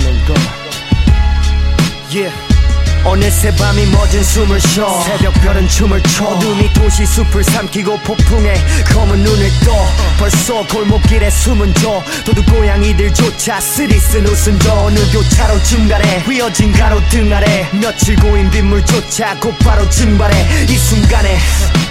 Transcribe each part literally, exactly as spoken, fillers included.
Yeah. 어느새 밤이 멎은 숨을 쉬어 새벽별은 춤을 춰 어둠이 도시 숲을 삼키고 폭풍에 검은 눈을 떠 벌써 골목길에 숨은 저 도둑 고양이들조차 쓰리쓴 웃음 저 어느 교차로 중간에 휘어진 가로등 아래 며칠 고인 빗물조차 곧바로 증발해 이 순간에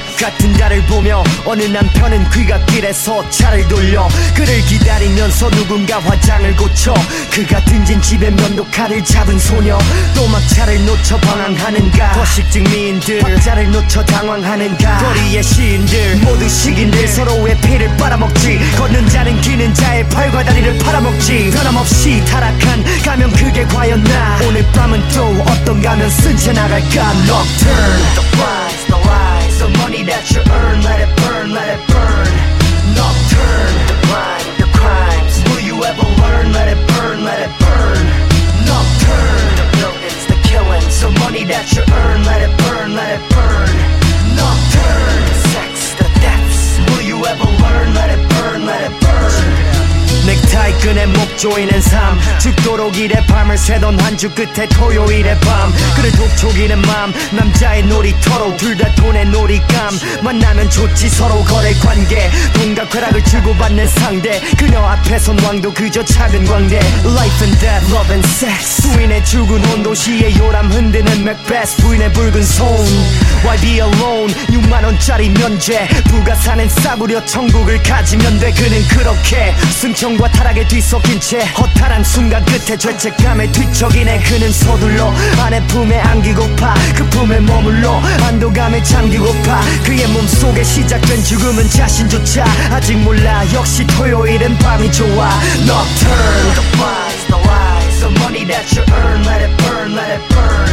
같은 달을 보며 어느 남편은 귀갓길에서 차를 돌려 그를 기다리면서 누군가 화장을 고쳐 그가 등진 집에 면도칼을 잡은 소녀 또 막 차를 놓쳐 방황하는가 거식증 미인들 박자를 놓쳐 당황하는가 거리의 시인들 모두 식인들 서로의 피를 빨아먹지 걷는 자는 기는 자의 팔과 다리를 팔아먹지 변함없이 타락한 가면 그게 과연 나 오늘 밤은 또 어떤 가면 쓴 채 나갈까 Nocturne The rise, the rise The money that you earn, let it burn, let it burn Nocturne The crime, the crimes Will you ever learn, let it burn, let it burn Nocturne The buildings, the killings The money that you earn, let it burn, let it burn Nocturne The sex, the deaths Will you ever learn, let it burn, let it burn 넥타이 끈에 목 조이는 삶 죽도록 일의 밤을 새던 한 주 끝에 토요일의 밤 그를 독촉이는 맘 남자의 놀이터로 둘 다 돈의 놀이감 만나면 좋지 서로 거래 관계 돈과 쾌락을 주고받는 상대 그녀 앞에선 왕도 그저 작은 광대 Life and death, love and sex 부인의 죽은 혼 도시의 요람 흔드는 맥베스 부인의 붉은 손 Why be alone 육만 원짜리 면제 부가 사는 싸구려 천국을 가지면 돼 그는 그렇게 승천과 타락에 뒤섞인 채 허탈한 순간 끝에 죄책감에 뒤척이네 그는 서둘러 아내 품에 안기고파 그 품에 머물러 안도감에 잠기고파 그의 몸속에 시작된 죽음은 자신조차 아직 몰라 역시 토요일은 밤이 좋아 Nocturne The rise, the rise The money that you earn Let it burn, let it burn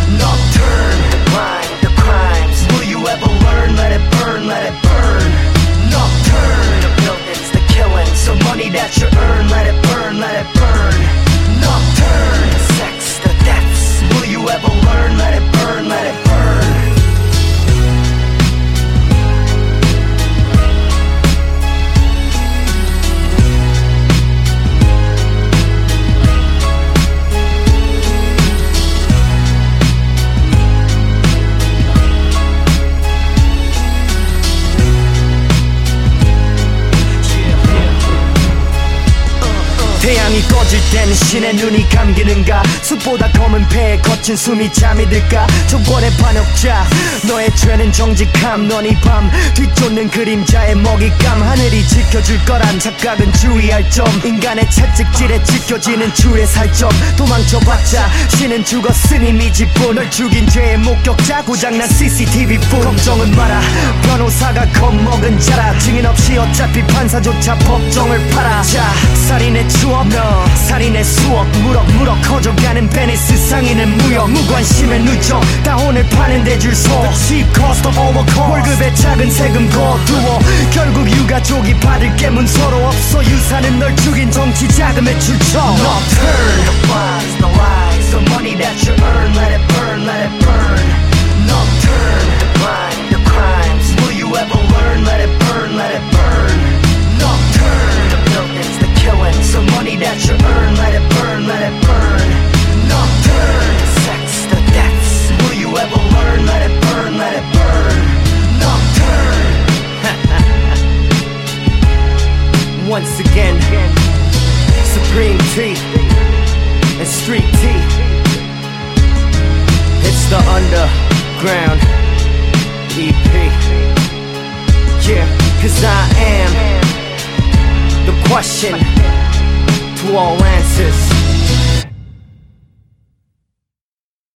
Nocturne The crime, the crimes Will you ever learn Let it burn, let it burn Nocturne The buildings, the killings The money that you earn Let it burn, let it burn Nocturne The sex, the deaths Will you ever learn Let it burn, let it burn 태양이 꺼질 때는 신의 눈이 감기는가 숲보다 검은 폐에 거친 숨이 잠이 들까 조건의 반역자 너의 죄는 정직함 넌 이 밤 뒤쫓는 그림자의 먹잇감 하늘이 지켜줄 거란 착각은 주의할 점 인간의 채찍질에 지켜지는 주의 살점 도망쳐봤자 신은 죽었으니 미지뿐 널 죽인 죄의 목격자 고장난 씨씨티비뿐 걱정은 마라 변호사가 겁먹은 자라 증인 없이 어차피 판사조차 법정을 팔아 자 살인의 추억 너 살인의 수억 무럭무럭 커져가는 베니스 상인은 무역 무관심의 누적 다 오늘 파는데 줄서 cheap cost of all the cost 월급에 작은 세금 거두어 결국 유가족이 받을 게 문서로 없어 유산은 널 죽인 정치 자금에 출처 Nocturne The rise, the rise The money that you earn Let it burn, let it burn Nocturne The crime, the crimes Will you ever learn Let it burn, let it burn Nocturne The buildings, the killings The money that you earn Let it burn, let it burn Nocturne The sex, the deaths Will you ever learn Let it burn, let it burn Nocturne Once again Supreme T and Street T It's the Underground E P Yeah, cause I am the question to all answers